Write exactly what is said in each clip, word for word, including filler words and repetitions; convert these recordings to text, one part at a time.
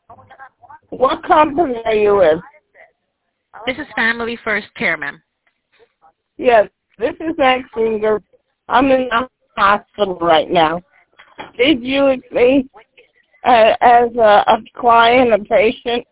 What company are you with? This is Family First Care, ma'am. Yes, this is Maxine. Ger- I'm in the hospital right now. Did you with me uh, as a, a client, a patient?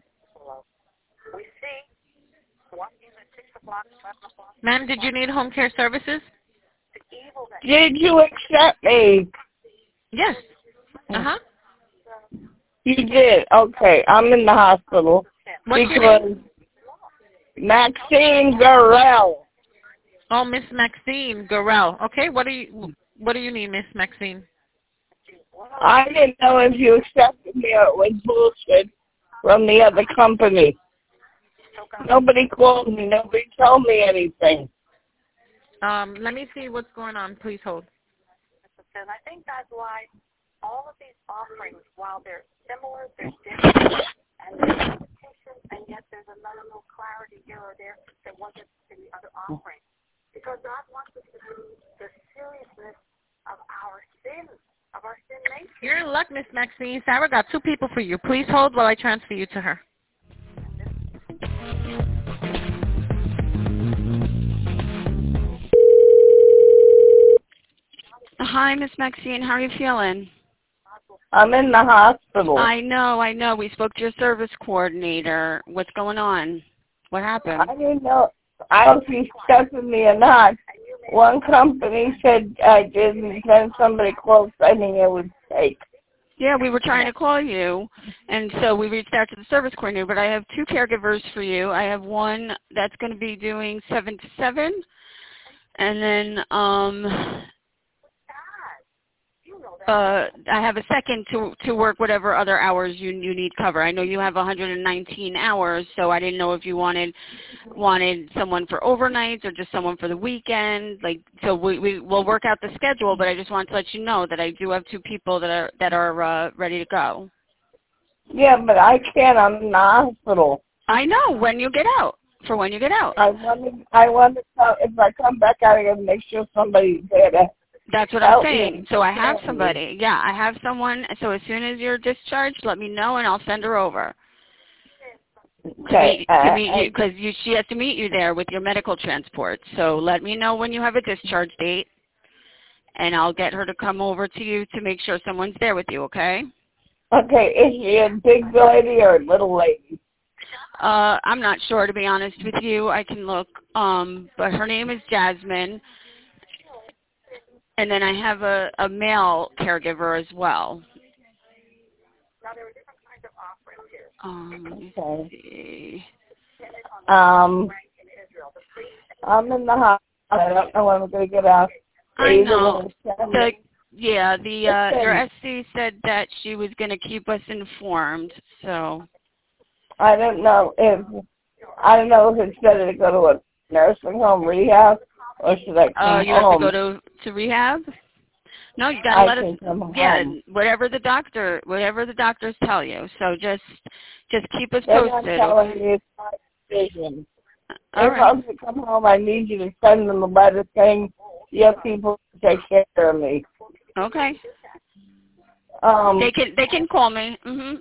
Ma'am, did you need home care services? Did you accept me? Yes. Uh-huh. You did. Okay, I'm in the hospital. What's your because name? Maxine Garrell. Oh, Miss Maxine Garrell. Okay, what do you what do you need, Miss Maxine? I didn't know if you accepted me or it was bullshit from the other company. Nobody called me. Nobody told me anything. Um, let me see what's going on. Please hold. And I think that's why all of these offerings, while they're similar, they're different, and there's competition, and yet there's another little clarity here or there that wasn't in the other offering. Because God wants us to see the seriousness of our sin, of our sin nature. You're in luck, Miss Maxine. Sarah got two people for you. Please hold while I transfer you to her. Hi, Miss Maxine. How are you feeling? I'm in the hospital. I know, I know. We spoke to your service coordinator. What's going on? What happened? I didn't know. I don't know if you accepted me or not. One company said I didn't, then somebody called saying it was fake. Yeah, we were trying to call you, and so we reached out to the service coordinator, but I have two caregivers for you. I have one that's going to be doing seven to seven, and then um, uh, I have a second to to work whatever other hours you you need cover. I know you have one hundred nineteen hours, so I didn't know if you wanted wanted someone for overnights or just someone for the weekend. Like, so we we will work out the schedule, but I just wanted to let you know that I do have two people that are that are uh, ready to go. Yeah, but I can't. I'm in the hospital. I know when you get out. For when you get out. I want to. I want to. Tell, if I come back out, I got to make sure somebody's there to. That's what I'm saying. So I have somebody. Yeah, I have someone. So as soon as you're discharged, let me know, and I'll send her over. Okay. To meet, to meet you, because you, she has to meet you there with your medical transport. So let me know when you have a discharge date, and I'll get her to come over to you to make sure someone's there with you, okay? Okay. Is she a big lady or a little lady? Uh, I'm not sure, to be honest with you. I can look. Um, but her name is Jasmine. And then I have a, a male caregiver as well. Now, there are different kinds of offerings here. Um, let me Okay. see. Um, I'm in the hospital. I don't know when I'm going to get out. I Either know. one. The, yeah, the uh, your S C said that she was going to keep us informed. So I don't know if I don't know if it's better to go to a nursing home rehab or should I come uh, you home? have to go to to rehab. No, you got to I let us. can come Yeah, home. whatever the doctor, whatever the doctors tell you. So just just keep us They're not posted. telling Okay? me it's my decision. All If right. I'm to come home, I need you to send them a letter saying you have people to take care of me. Okay. Um, They can they can call me. Mhm.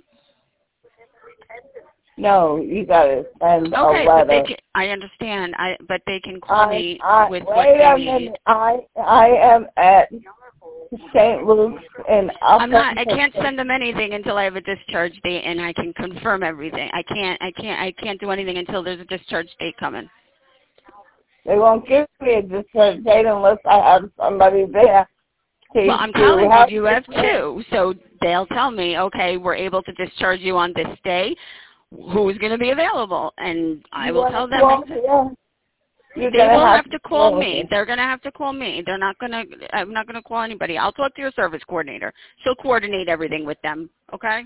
no, you gotta send Okay, a but letter. they can, I understand. I but they can call I, me I, with wait what a they need. minute. I, I am at Saint Luke's in Upper. I'm not. I can't send them anything until I have a discharge date and I can confirm everything. I can't. I can't. I can't do anything until there's a discharge date coming. They won't give me a discharge date unless I have somebody there. Well, I'm telling you, you have two. So they'll tell me, okay, we're able to discharge you on this day. Who's going to be available? And I will tell them. You're They will have have to call me. They're going to have to call me. They're not going to. I'm not going to call anybody. I'll talk to your service coordinator. She'll coordinate everything with them. Okay.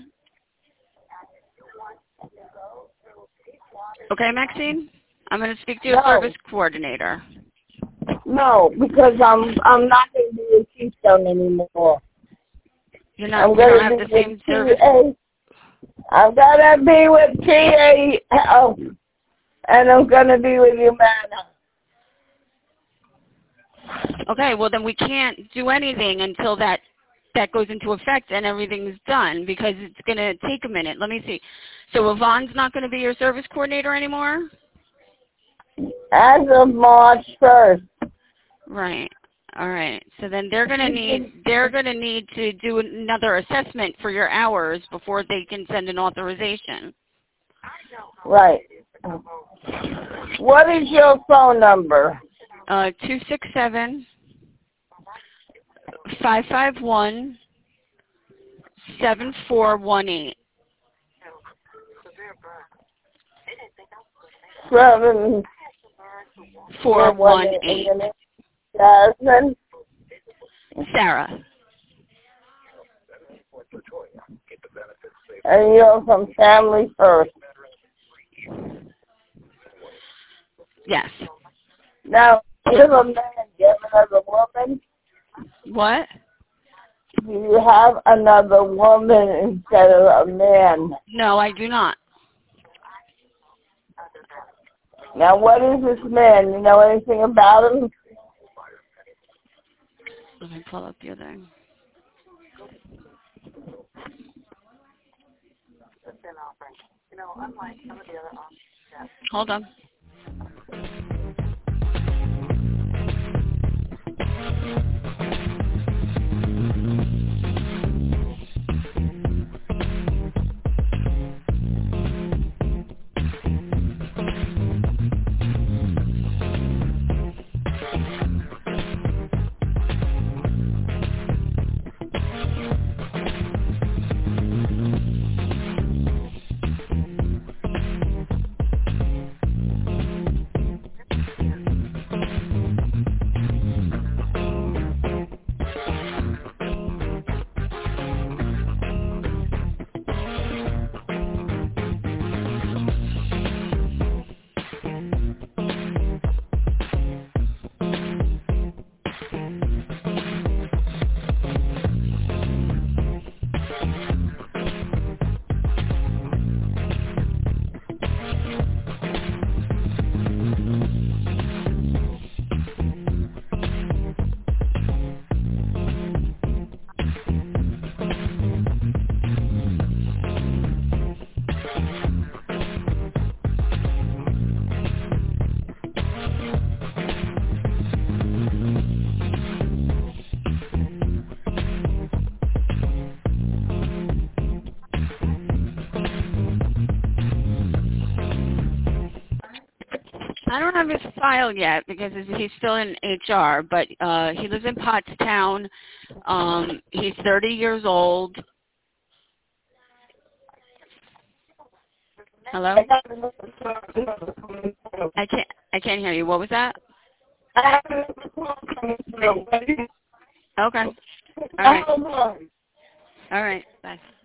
Okay, Maxine. I'm going to speak to your No. service coordinator. No, because I'm I'm not going to be with Keystone anymore. You're not. I'm You going don't to have be the same with service. T A. I'm going to be with T A Health, and I'm going to be with Humana. Okay. Well, then we can't do anything until that that goes into effect and everything's done, because it's going to take a minute. Let me see. So Yvonne's not going to be your service coordinator anymore? As of March first. Right. All right. So then they're going to need they're going to need to do another assessment for your hours before they can send an authorization. Right. What is your phone number? Uh, two six seven five five one seven four one eight. Seven Four one eight. Jasmine. Sarah. And you're from Family First. Yes. Now, you're a man. Do you have another woman? What? Do you have another woman instead of a man? No, I do not. Now, what is this man? You know anything about him? Let me pull up your thing. Hold on. I don't have his file yet because he's still in H R, but uh, he lives in Pottstown. Um, he's thirty years old. Hello? I can't. I can't hear you. What was that? Okay. All right. All right. Bye.